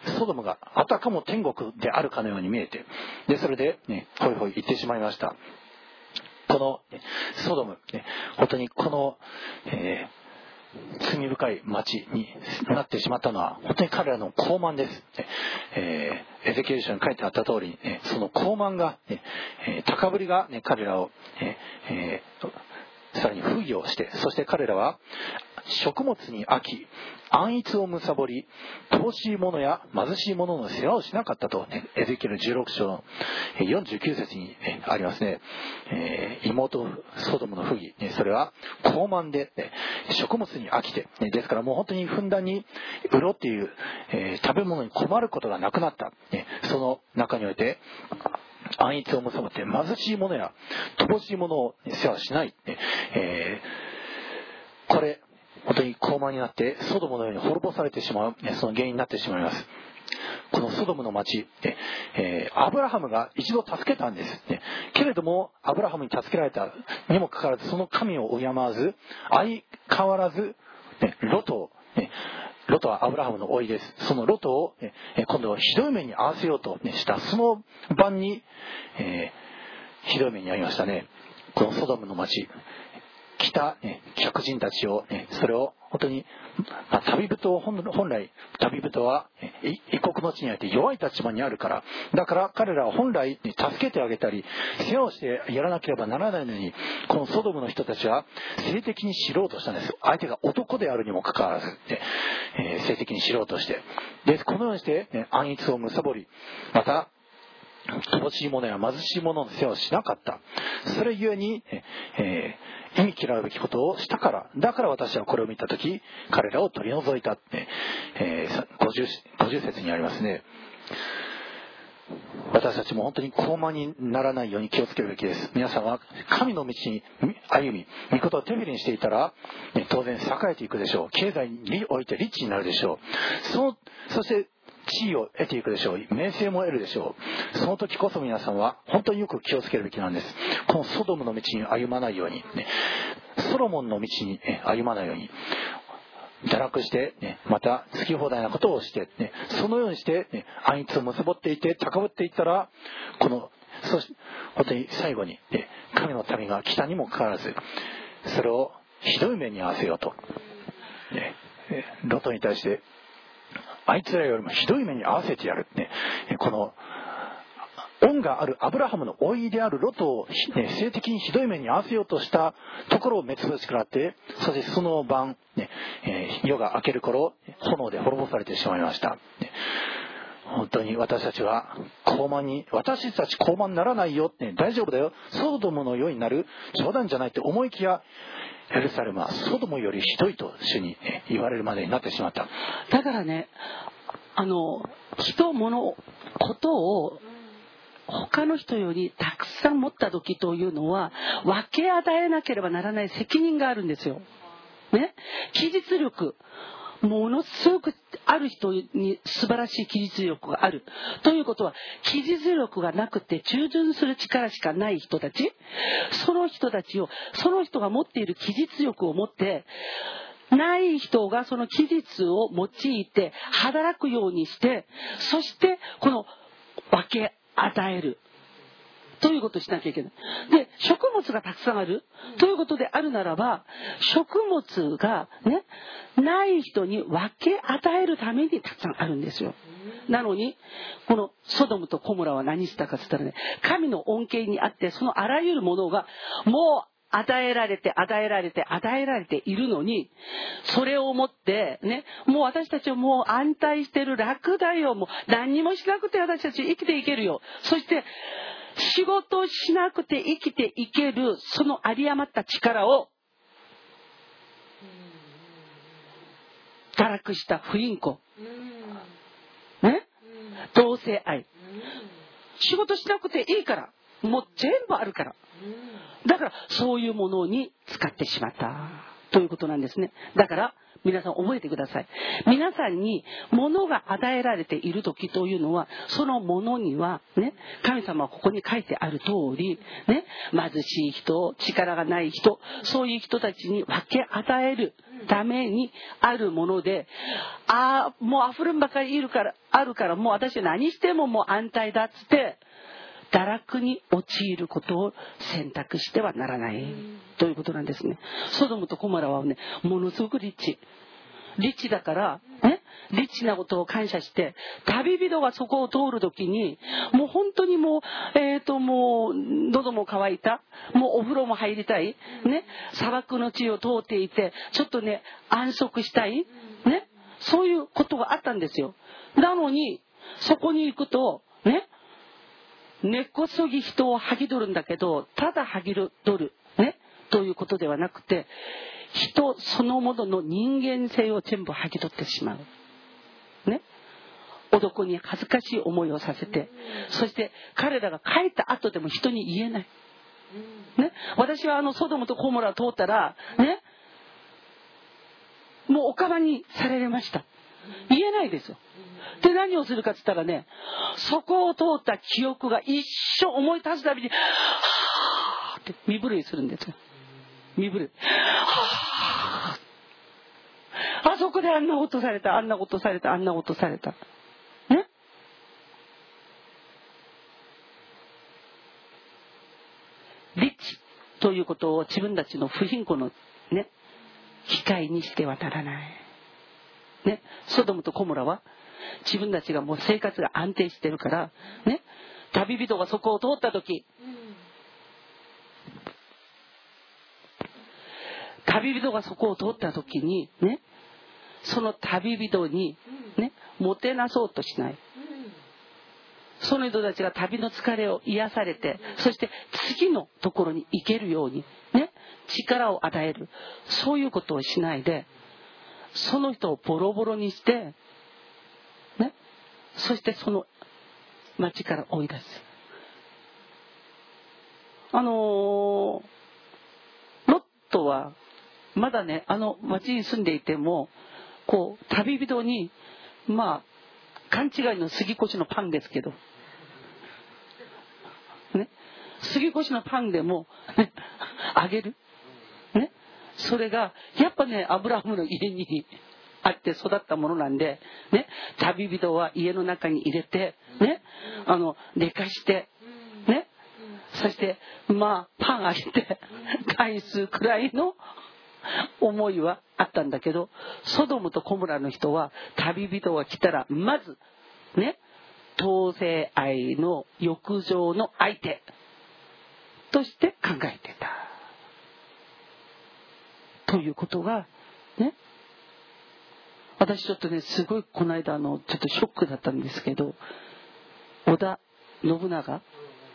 ソドムがあたかも天国であるかのように見えて、でそれで、ね、ほいほい言ってしまいました。このソドム、ね、本当にこの、えー、罪深い町になってしまったのは本当に彼らの傲慢です。えー、エゼキエル書に書いてあった通り、ね、その傲慢が、ね、高ぶりが、ね、彼らを、えーえー、さらに不義をして、そして彼らは食物に飽き、安逸を貪り、乏しい者や貧しい者の世話をしなかったと、ね、エゼキエルじゅうろく章のよんじゅうきゅう節に、ね、ありますね。えー、妹ソドムの不義、ね、それは傲慢で、ね、食物に飽きて、ね、ですからもう本当にふんだんにウロっていう、えー、食べ物に困ることがなくなった、ね、その中において安逸を貪って貧しい者や乏しい者を世話しない、ねえー、これ本当に高慢になってソドムのように滅ぼされてしまう、その原因になってしまいます。このソドムの町、えー、アブラハムが一度助けたんです、ね、けれどもアブラハムに助けられたにもかかわらずその神を敬わず、相変わらず、ね、ロトを、ね、ロトはアブラハムの甥いです。そのロトを、ね、今度はひどい目に遭わせようと、ね、したその晩に、えー、ひどい目に遭いましたね。このソドムの町来た、ね、客人たちを、ね、それを本当に、まあ、旅人を 本, 本来旅人は異国の地にあって弱い立場にあるから、だから彼らは本来、ね、助けてあげたり世話をしてやらなければならないのに、このソドムの人たちは性的に知ろうとしたんです。相手が男であるにもかかわらず、ねえー、性的に知ろうとして、でこのようにして、ね、安逸を貪り、また乏しい者や貧しい者の世話をしなかった。それゆえに、えー、忌み嫌うべきことをしたから、だから私はこれを見たとき彼らを取り除いたって、えー、ごじゅう, ごじゅう節にありますね。私たちも本当に高慢にならないように気をつけるべきです。皆さんは神の道に歩み、御事を手振りにしていたら、ね、当然栄えていくでしょう。経済においてリッチになるでしょう。そのそして地位を得ていくでしょう。名声も得るでしょう。その時こそ皆さんは本当によく気をつけるべきなんです。このソドムの道に歩まないように、ね、ソロモンの道に、ね、歩まないように堕落して、ね、また好き放題なことをして、ね、そのようにして、ね、安逸を貪っていて高ぶっていったら、このそして本当に最後に、ね、神の民が来たにもかかわらずそれをひどい目に遭わせようと、ね、ロトに対してあいつらよりもひどい目に遭わせてやる、ね、この恩があるアブラハムの甥いであるロトを、ね、性的にひどい目に遭わせようとしたところを滅ぼし食らって、そしてその晩、ねえー、夜が明ける頃炎で滅ぼされてしまいました、ね、本当に私たちは高慢に私たち高慢にならないよ、ね、大丈夫だよ、ソドムのようになる冗談じゃないって思いきやエルサレムはソドムよりひどいと主に、ね、言われるまでになってしまった。 だからね、あの人物ことを他の人よりたくさん持った時というのは分け与えなければならない責任があるんですよ、ね、記述力ものすごくある人に素晴らしい記述力があるということは、記述力がなくて従順する力しかない人たち、その人たちをその人が持っている記述力を持ってない人がその記述を用いて働くようにして、そしてこの分け与えるということをしなきゃいけない。で、食物がたくさんあるということであるならば、食物がねない人に分け与えるためにたくさんあるんですよ。なのにこのソドムとコモラは何したかって言ったらね、神の恩恵にあってそのあらゆるものがもう与えられて与えられて与えられているのに、それをもってね、もう私たちはもう安泰してる、楽だよ、もう何にもしなくて私たち生きていけるよ、そして仕事をしなくて生きていけるその有り余った力を堕落した不倫子、ね、同性愛、仕事しなくていいからもう全部あるから、だからそういうものに使ってしまったということなんですね。だから皆さん覚えてください。皆さんに物が与えられている時というのは、その物にはね、神様はここに書いてある通りね、貧しい人、力がない人、そういう人たちに分け与えるためにあるもので、ああもう溢れんばかりいるからあるからもう私は何してももう安泰だっつって堕落に陥ることを選択してはならないということなんですね。ソドムとゴモラはね、ものすごくリッチリッチだからね、リッチなことを感謝して、旅人がそこを通るときにもう本当にもうえっともう喉も渇いた、もうお風呂も入りたいね、砂漠の地を通っていてちょっとね安息したいね、そういうことがあったんですよ。なのにそこに行くとね、根こそぎ人を剥ぎ取るんだけど、ただ剥ぎ取るねということではなくて、人そのものの人間性を全部剥ぎ取ってしまうね。男に恥ずかしい思いをさせて、そして彼らが帰った後でも人に言えないね。私はあのソドムとゴモラを通ったらね、もうおかまにされました。言えないですよ。で何をするかって言ったらね、そこを通った記憶が一生思い立つたびにはーって身震いするんですよ。身震い、はあ、あそこであんなことされた、あんなことされた、あんなことされたね。リッチということを自分たちの不貧困のね機会にしてはならないね。ソドムとゴモラは自分たちがもう生活が安定してるからね、旅人がそこを通った時、旅人がそこを通った時にね、その旅人にねもてなそうとしない。その人たちが旅の疲れを癒されて、そして次のところに行けるようにね力を与える、そういうことをしないで、その人をボロボロにしてね、そしてその町から追い出す。あのー、ロットはまだねあの町に住んでいても、こう旅人にまあ勘違いの杉越のパンですけどね、杉越のパンでも、ね、あげるね、それがやっぱねアブラハムの家にあって育ったものなんでね、旅人は家の中に入れてね、あの寝かしてね、そしてまあパンあげて返すくらいの思いはあったんだけど、ソドムとゴモラの人は旅人が来たらまずね同性愛の欲情の相手として考えてたということがね、私ちょっとねすごいこの間あのちょっとショックだったんですけど、織田信長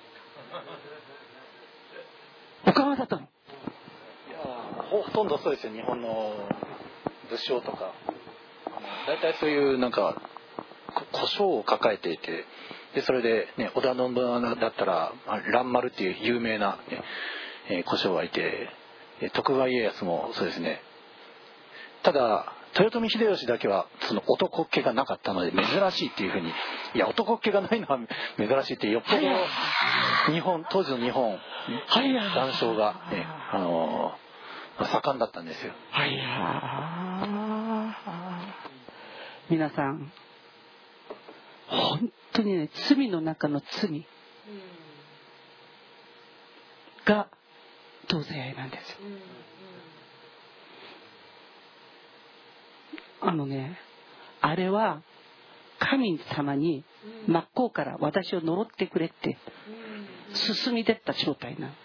おかまだったの。いやほとんどそうですよ。日本の武将とか大体そういうなんか故障を抱えていて、でそれでね織田信長だったら蘭丸っていう有名な、ねえー、故障がいて、徳川家康もそうですね。ただ豊臣秀吉だけはその男っ気がなかったので珍しいっていうふうに、いや男っ気がないのは珍しいってよっぽど日本当時の日本談笑が、ね、あの盛んだったんですよ。 はいや皆さん本当にね罪の中の罪が同性愛なんですよ。あのね、あれは神様に真っ向から私を呪ってくれって進み出った正体なの。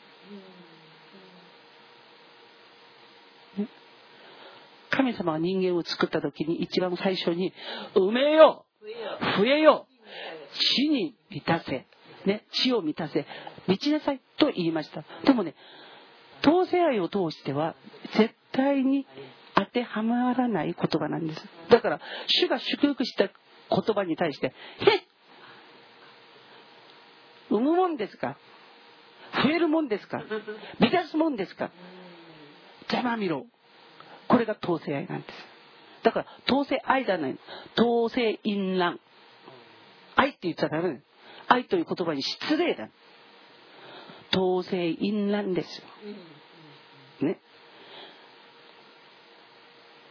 神様が人間を作った時に一番最初に埋めよ増えよ地に満たせ、ね、地を満たせ満ちなさいと言いました。でもね同性愛を通しては絶対に当てはまらない言葉なんです。だから主が祝福した言葉に対してへっ産むもんですか、増えるもんですか、満たすもんですか、ざまみろ、これが同性愛なんです。だから同性愛じゃない、同性淫乱、愛って言っちゃダメ、愛という言葉に失礼だ、同性淫乱ですよね。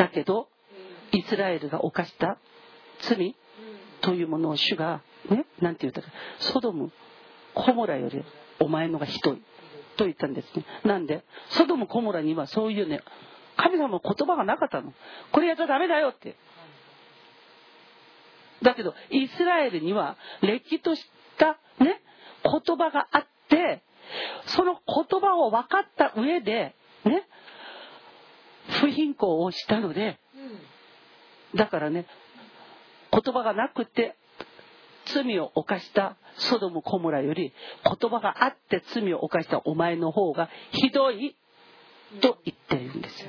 だけどイスラエルが犯した罪というものを主がね、なんて言ったか、ソドムコモラよりお前のがひどいと言ったんですね。なんでソドムコモラにはそういうね、神様の言葉がなかったの。これやっちゃダメだよって。だけどイスラエルにはれっきとしたね言葉があって、その言葉を分かった上でね不貧困をしたので、だからね言葉がなくて罪を犯したソドムコモラより言葉があって罪を犯したお前の方がひどいと言ってるんですよ。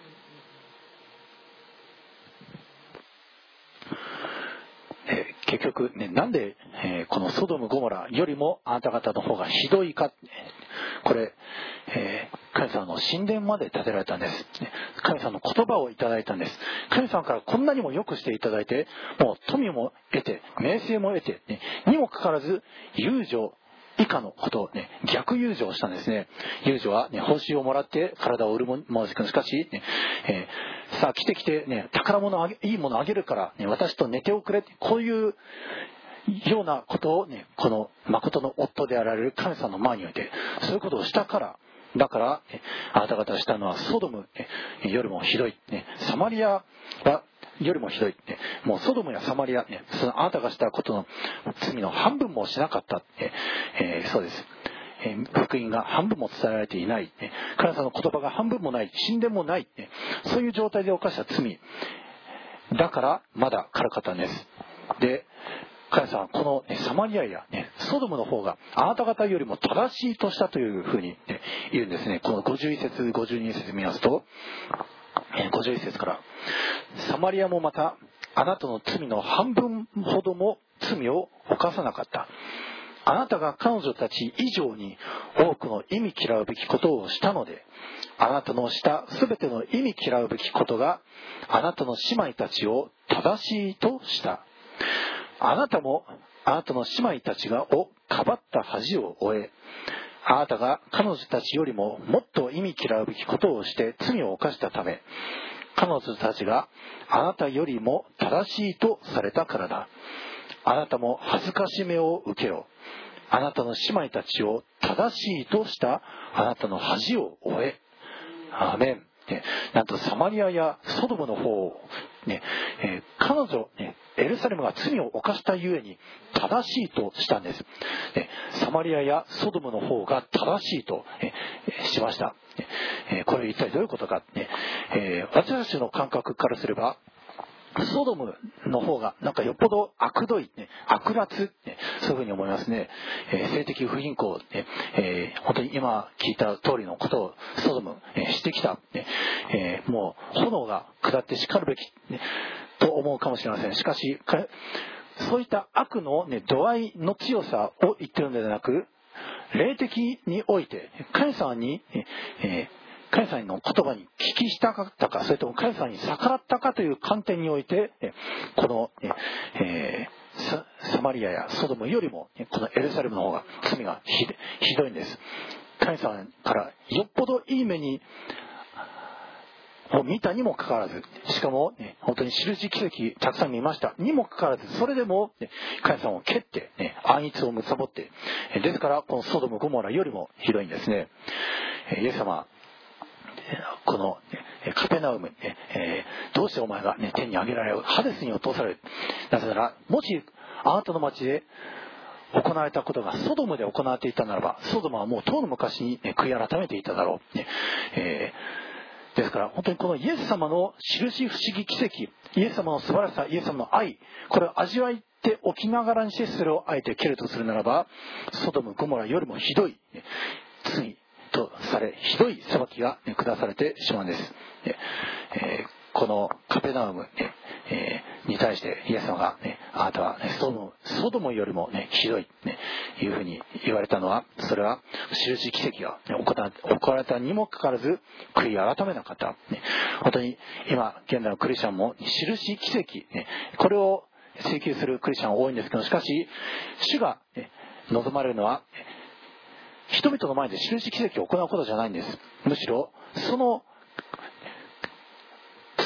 えー、結局ね、なんで、えー、このソドムゴモラよりもあなた方の方がひどいか、これ、えー、神様の神殿まで建てられたんです。神様の言葉をいただいたんです。神様からこんなにも良くしていただいて、もう富も得て名声も得て、ね、にもかかわらず遊女以下のことをね、逆遊女をしたんですね。遊女はね、報酬をもらって体を売るものしかし、ねえー、さあ来て来てね、宝物あげ、いいものあげるから、ね、私と寝ておくれ、こういうようなことをね、この誠の夫であられる神様の前においてそういうことをしたから、だから、ね、あなた方がしたのはソドム、ね、よりもひどい、ね、サマリアはよりもひどい、ね、もうソドムやサマリア、ね、そのあなたがしたことの罪の半分もしなかった、ねえー、そうです、えー、福音が半分も伝えられていない、ね、神様の言葉が半分もない、神殿もない、ね、そういう状態で犯した罪だからまだ軽かったんです。で、神様はこの、ね、サマリアや、ね、ソドムの方があなた方よりも正しいとしたというふうに、ね、言うんですね。このごじゅういっ節ごじゅうに節見ますと、ごじゅういっ節から、サマリアもまたあなたの罪の半分ほども罪を犯さなかった。あなたが彼女たち以上に多くの意味嫌うべきことをしたので、あなたのしたすべての意味嫌うべきことがあなたの姉妹たちを正しいとした。あなたもあなたの姉妹たちがをかばった恥を終え、あなたが彼女たちよりももっと意味嫌うべきことをして罪を犯したため、彼女たちがあなたよりも正しいとされたからだ。あなたも恥ずかしめを受けよ。あなたの姉妹たちを正しいとしたあなたの恥を終え。アーメン。ね、なんとサマリアやソドムの方を、ねえー、彼女、ね、エルサレムが罪を犯したゆえに正しいとしたんです、ね、サマリアやソドムの方が正しいと、えー、しました、えー、これ一体どういうことか、ねえー、私たちの感覚からすればソドムの方がなんかよっぽど悪どい、ね、悪辣、ね、そういうふうに思いますね、えー、性的不貧困、ねえー、本当に今聞いた通りのことをソドム、えー、してきた、ねえー、もう炎が下ってしかるべき、ね、と思うかもしれません。しかしそういった悪の、ね、度合いの強さを言ってるのではなく、霊的において神様に、えー神様の言葉に聞き従ったか、それとも神様に逆らったかという観点において、この、えー、サ, サマリアやソドムよりもこのエルサレムの方が罪が ひ, ひどいんです。神様からよっぽどいい目にを見たにもかかわらず、しかも、ね、本当に印奇跡たくさん見ましたにもかかわらず、それでも、ね、神様を蹴って、ね、暗逸をむさぼって、ですからこのソドムゴモラよりもひどいんですね。イエス様、このカペナウム、えー、どうしてお前が、ね、天に上げられる、ハデスに落とされる。なぜなら、もしあなたの町で行われたことがソドムで行われていたならば、ソドムはもう遠の昔に、ね、悔い改めていただろう、ねえー、ですから本当にこのイエス様の印不思議奇跡、イエス様の素晴らしさ、イエス様の愛、これを味わっておきながらにしてそれをあえて蹴るとするならば、ソドムゴモラよりもひどい、ね、罪とされ、ひどい裁きが、ね、下されてしまうんです、ねえー、このカペナウム、ねえー、に対してイエス様が、ね、あなたは、ね、ソドム、ソドムよりも、ね、ひどい、ね、いうふうに言われたのは、それは印奇跡が、ね、行われたにもかかわらず悔い改めなかった、ね、本当に今現代のクリスチャンも印奇跡、ね、これを追求するクリスチャンは多いんですけど、しかし主が、ね、望まれるのは人々の前で印奇跡を行うことじゃないんです。むしろその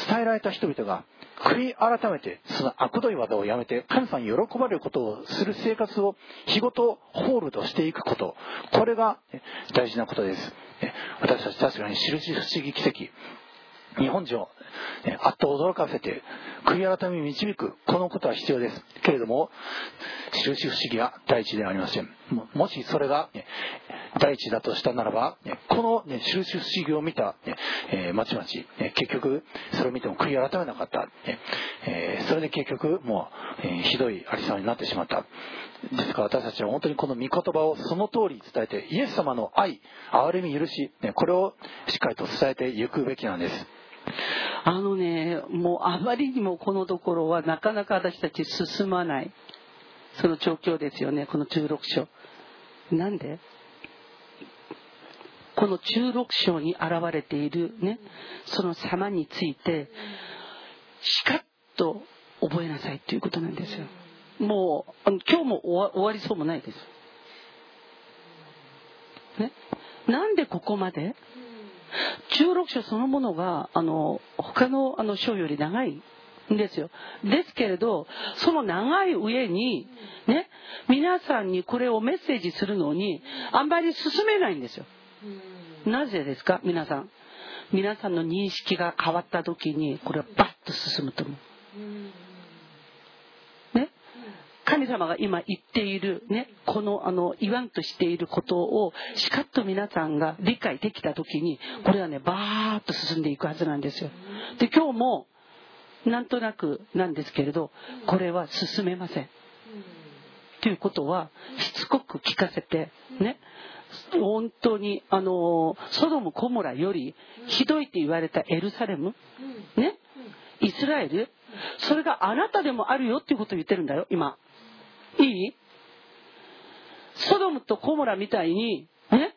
伝えられた人々が悔い改めて、その悪どい技をやめて神様に喜ばれることをする生活を日ごとホールドしていくこと、これが大事なことです。私たち確かに印不思議奇跡、日本人をあっと驚かせて悔い改めに導く、このことは必要ですけれども、印不思議は第一ではありません。も, もしそれが、ね、第一だとしたならば、ね、この、ね、印不思議を見た、ねえー、まちまち、ね、結局それを見ても悔い改めなかった、ねえー、それで結局もう、えー、ひどいありさまになってしまった。ですから私たちは本当にこの御言葉をその通り伝えて、イエス様の愛、憐れみ、許し、ね、これをしっかりと伝えていくべきなんです。 あのね、もうあまりにもこのところはなかなか私たち進まない、その状況ですよね。このじゅうろく章、なんでこのじゅうろく章に現れているね、その様についてしかっと覚えなさいということなんですよ。もうあの今日も終 わ, 終わりそうもないです、ね、なんでここまでじゅうろく章そのものがあの他 の, あの章より長いんですよ。ですけれど、その長い上にね、皆さんにこれをメッセージするのにあんまり進めないんですよ。なぜですか？皆さん皆さんの認識が変わった時にこれはバッと進むと思う、ね、神様が今言っている、ね、この、あの言わんとしていることをしかっと皆さんが理解できた時に、これはねバーッと進んでいくはずなんですよ。で、今日もなんとなくなんですけれど、これは進めませんということはしつこく聞かせてね、本当にあのソドムゴモラよりひどいって言われたエルサレム、ね、イスラエル、それがあなたでもあるよっていうことを言ってるんだよ今。いい？ソドムとゴモラみたいにね、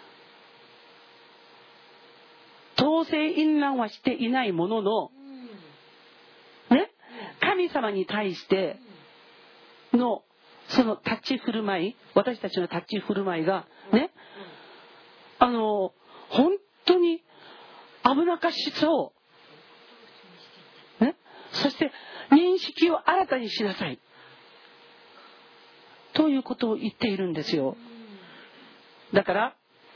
統制淫乱はしていないもののね、神様に対してのその立ち振る舞い、私たちの立ち振る舞いがね、あの本当に危なっかしそう、ね、そして認識を新たにしなさいということを言っているんですよ。だから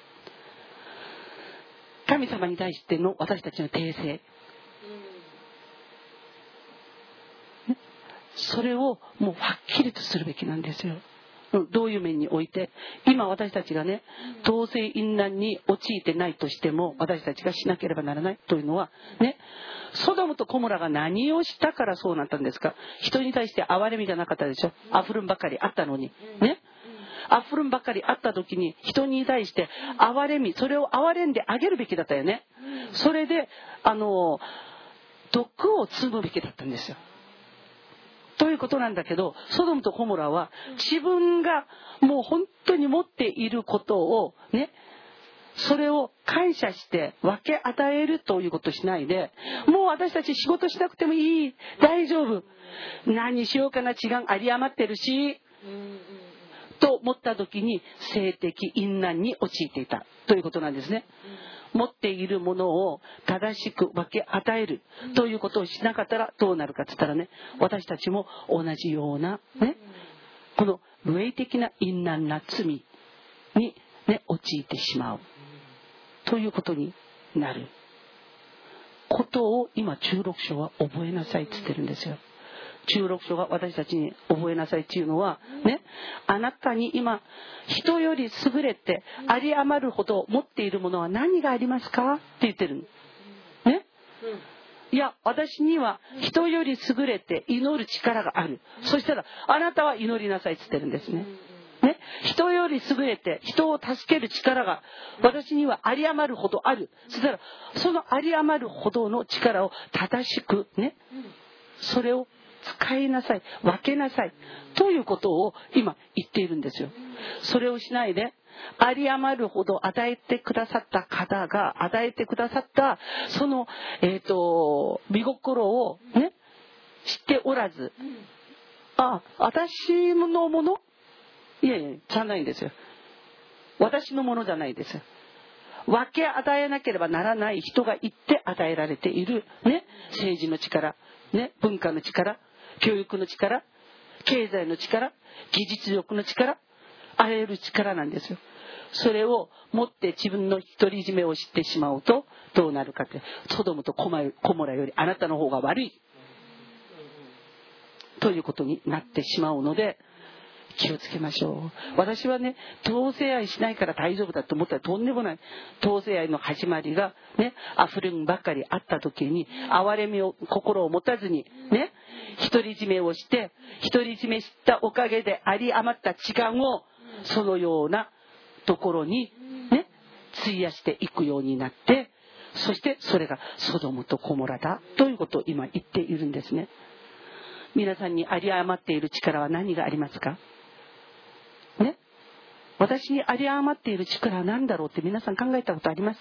神様に対しての私たちの訂正、それをもうはっきりとするべきなんですよ。どういう面において、今私たちがね統制淫乱に陥ってないとしても私たちがしなければならないというのはね、ソドムとゴモラが何をしたからそうなったんですか？人に対して憐れみがなかったでしょ。アフルンばかりあったのにね、アフルンばかりあった時に人に対して憐れみ、それを憐れんであげるべきだったよね。それであの毒を積むべきだったんですよということなんだけど、ソドムとゴモラは自分がもう本当に持っていることをね、それを感謝して分け与えるということをしないで、もう私たち仕事しなくてもいい、大丈夫、何しようかな、時間有り余ってるしと思った時に性的淫乱に陥っていたということなんですね。持っているものを正しく分け与えるということをしなかったらどうなるかって言ったらね、私たちも同じようなね、この無益的な淫乱な罪にね陥ってしまうということになることを今じゅうろく章は覚えなさいって言ってるんですよ。じゅうろく章が私たちに覚えなさいっていうのはね、あなたに今人より優れて有り余るほど持っているものは何がありますかって言ってるのね。いや、私には人より優れて祈る力がある。そしたらあなたは祈りなさいって言ってるんですね。ね、人より優れて人を助ける力が私には有り余るほどある。そしたらその有り余るほどの力を正しくね、それを使いなさい、分けなさいということを今言っているんですよ。それをしないで有り余るほど与えてくださった方が与えてくださったその、えーと、見心をね知っておらず、あ、私のものいやいやじゃないんですよ。私のものじゃないですよ。 分け与えなければならない人がいて与えられている、ね、政治の力、ね、文化の力、教育の力、経済の力、技術力の力、あらゆる力なんですよ。それを持って自分の独り占めをしてしまうとどうなるかって、ソドムとゴモラよりあなたの方が悪いということになってしまうので、気をつけましょう。私はね、同性愛しないから大丈夫だと思ったらとんでもない。同性愛の始まりがね、溢れんばかりあった時に、憐れみを心を持たずにね、独り占めをして独り占めしたおかげで有り余った時間をそのようなところにね費やしていくようになって、そしてそれがソドムとゴモラだということを今言っているんですね。皆さんに有り余っている力は何がありますかね、私に有り余っている力は何だろうって皆さん考えたことあります？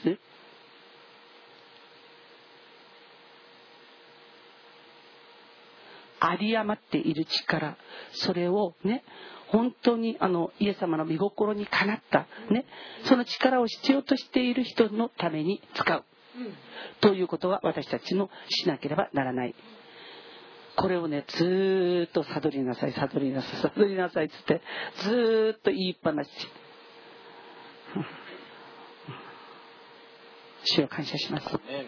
有り余っている力、それをね、本当にあのイエス様の御心にかなったね、その力を必要としている人のために使うということは私たちのしなければならない。これをね、ずーっと悟りなさい悟りなさい悟りなさいつってずーっと言いっぱなし。主を感謝します。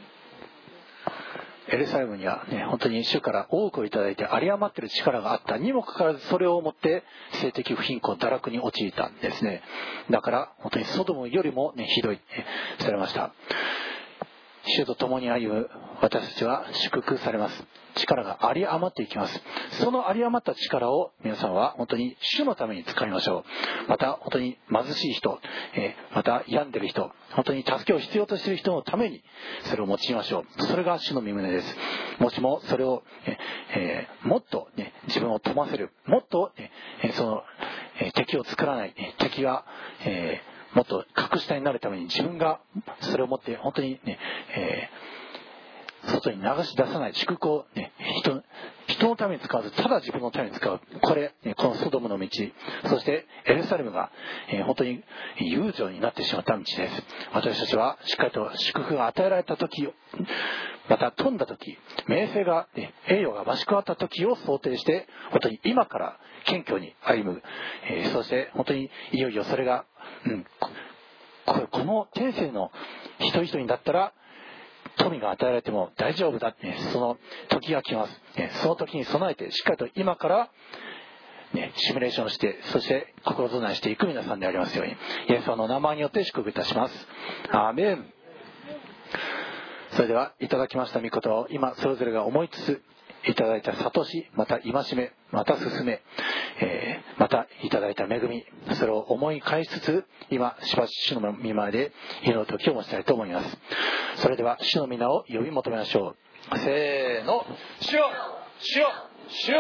エルサレムにはね、本当に主から多くをいただいて有り余っている力があったにもかかわらず、それをもって性的不貧困堕落に陥ったんですね。だから本当にソドムよりも、ね、ひどい、ね、されました。主と共に歩む私たちは祝福されます。力が有り余っていきます。その有り余った力を皆さんは本当に主のために使いましょう。また本当に貧しい人、えー、また病んでる人、本当に助けを必要としている人のためにそれを用いましょう。それが主の御胸です。もしもそれを、えー、もっと、ね、自分を富ませる、もっと、ね、その、えー、敵を作らない、敵が、えーもっと格下になるために自分がそれを持って本当にね、えー、外に流し出さない祝福を、ね、人, 人のために使わずただ自分のために使う、これ、ね、このソドムの道、そしてエルサレムが、えー、本当に遊女になってしまった道です。私たちはしっかりと祝福が与えられた時、また富んだ時、名声が、ね、栄誉が増し加わった時を想定して本当に今から謙虚に歩む、えー、そして本当にいよいよそれがうん、こ, れこの天性の一人一人だったら富が与えられても大丈夫だって、ね、その時が来ます、ね、その時に備えてしっかりと今から、ね、シミュレーションして、そして心備えしていく皆さんでありますように、イエス様の名前によって祝福いたします。アーメン。それではいただきました御言葉を今それぞれが思いつつ、いただいた諭し、また戒め、また勧め、えー、またいただいた恵み、それを思い返しつつ、今しばし主の御前で祈る時を持ちたいと思います。それでは主の皆を呼び求めましょう。せーの、主よ、主よ、主よ。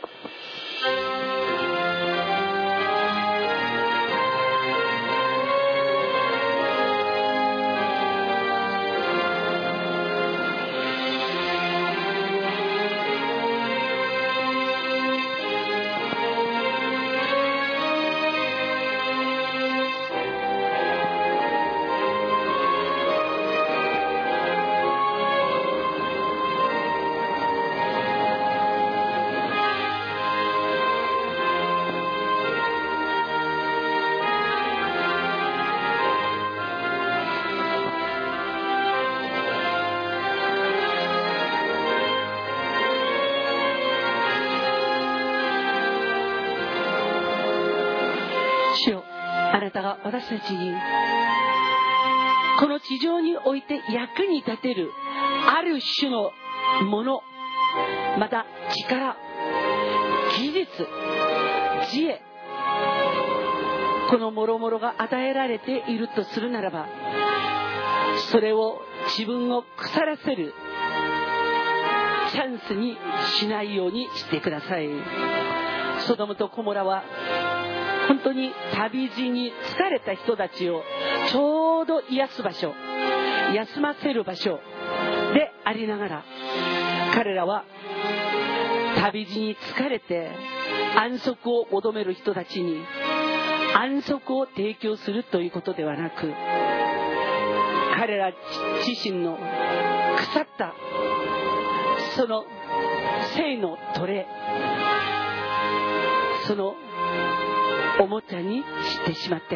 あなたが私たちにこの地上において役に立てるある種のもの、また力、技術、知恵、この諸々が与えられているとするならば、それを自分を腐らせるチャンスにしないようにしてください。ソドムとゴモラは本当に旅路に疲れた人たちをちょうど癒す場所、休ませる場所でありながら、彼らは旅路に疲れて安息を求める人たちに安息を提供するということではなく、 彼ら自身の腐ったその性の奴隷、そのおもちゃにしてしまって、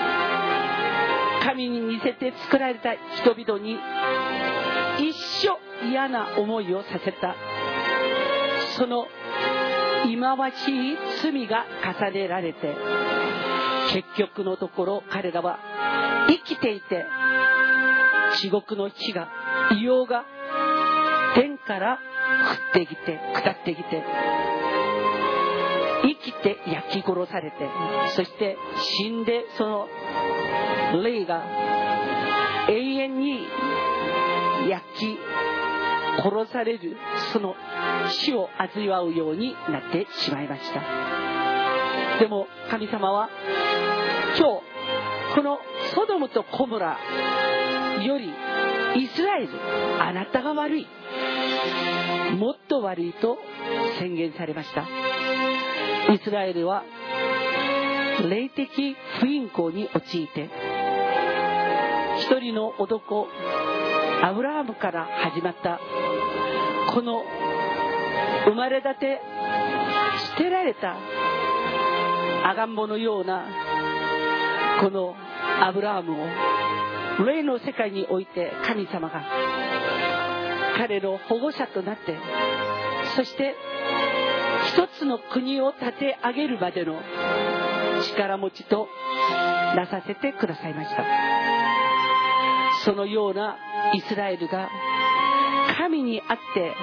神に似せて作られた人々に一生嫌な思いをさせた、その忌まわしい罪が重ねられて、結局のところ彼らは生きていて、地獄の火が、硫黄が天から降ってきて、下ってきて、生きて焼き殺されて、そして死んで、その霊が永遠に焼き殺される、その死を味わうようになってしまいました。でも神様は今日このソドムとコモラよりイスラエル、あなたが悪い、もっと悪いと宣言されました。イスラエルは霊的不信仰に陥って、一人の男アブラハムから始まったこの生まれたて捨てられた赤ん坊のようなこのアブラハムを霊の世界において、神様が彼の保護者となって、そして一つの国を立て上げるまでの力持ちとなさせてくださいました。そのようなイスラエルが神にあって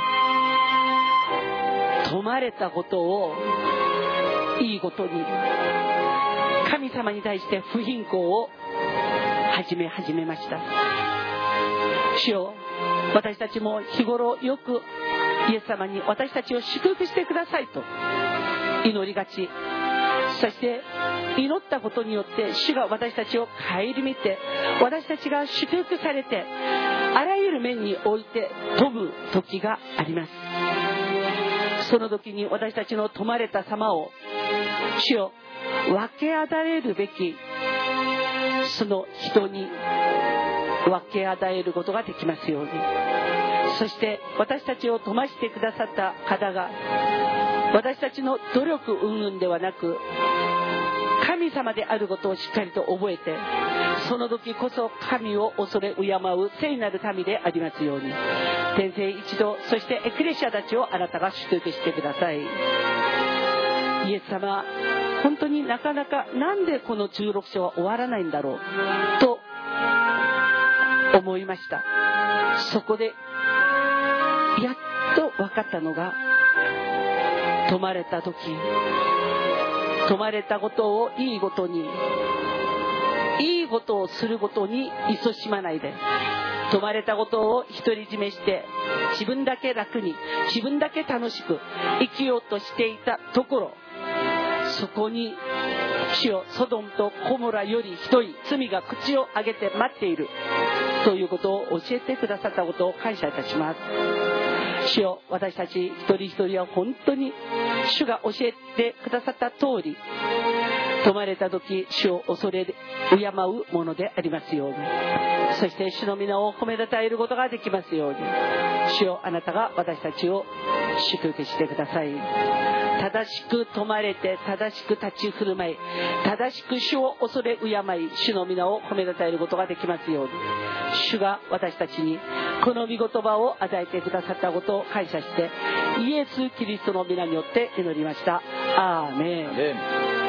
止まれたことをいいことに、神様に対して不信仰を始め始めました。主よ、私たちも日頃よくイエス様に私たちを祝福してくださいと祈りがち、そして祈ったことによって主が私たちを顧みて、私たちが祝福されて、あらゆる面において飛ぶ時があります。その時に私たちの止まれた様を主よ分け与えるべきその人に分け与えることができますように。そして私たちを富ましてくださった方が、私たちの努力云々ではなく神様であることをしっかりと覚えて、その時こそ神を恐れ敬う聖なる民でありますように。天聖一同、そしてエクレシアたちをあなたが祝福してください。イエス様、本当になかなかなんでこのじゅうろく章は終わらないんだろうと思いました。そこでやっと分かったのが、止まれた時、止まれたことをいいことに、いいことをすることに勤しまないで、止まれたことを独り占めして自分だけ楽に自分だけ楽しく生きようとしていたところ、そこに主よ、ソドムとコモラよりひどい罪が口を開けて待っているということを教えてくださったことを感謝いたします。主よ、私たち一人一人は本当に主が教えてくださった通り、止まれた時主を恐れ敬うものでありますように。そして主の皆を褒めたたえることができますように。主よ、あなたが私たちを祝福してください。正しく止まれて、正しく立ち振る舞い、正しく主を恐れ敬い、主の皆を褒めたたえることができますように。主が私たちにこの御言葉を与えてくださったことを感謝して、イエス・キリストの皆によって祈りました。アーメン。 アーメン。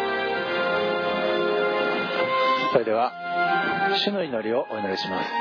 それでは主の祈りをお祈りします。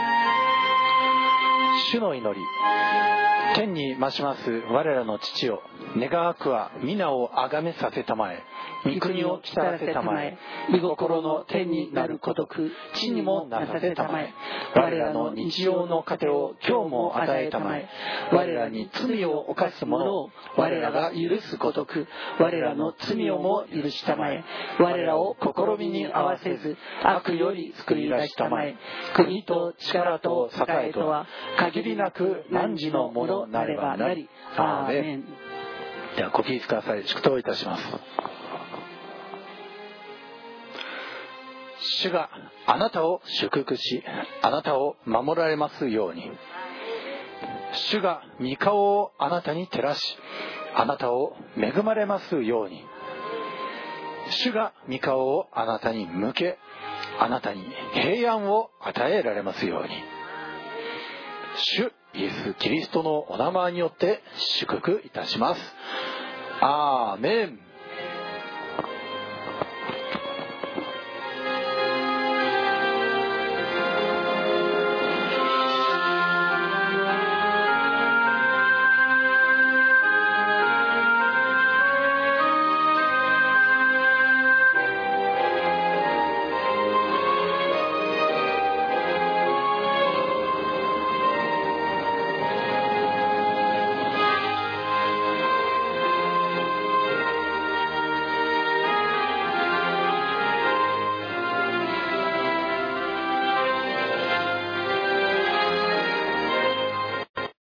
主の祈り。天に増します我らの父よ、願わくは皆をあがめさせたまえ、御国を来たらせたまえ、御心の天になることく地にもなさせたまえ。我らの日常の糧を今日も与えたまえ。我らに罪を犯す者を我らが許すことく我らの罪をも許したまえ。我らを試みに合わせず悪より救い出したまえ。国と力と栄とは限りなく汝のものなればなり。アーメン。ではご起立ください。祝祷いたします。 主があなたを祝福し、あなたを守られますように。主が御顔をあなたに照らし、あなたを恵まれますように。主が御顔をあなたに向け、あなたに平安を与えられますように。主イエス・キリストのお名前によって祝福いたします。アーメン。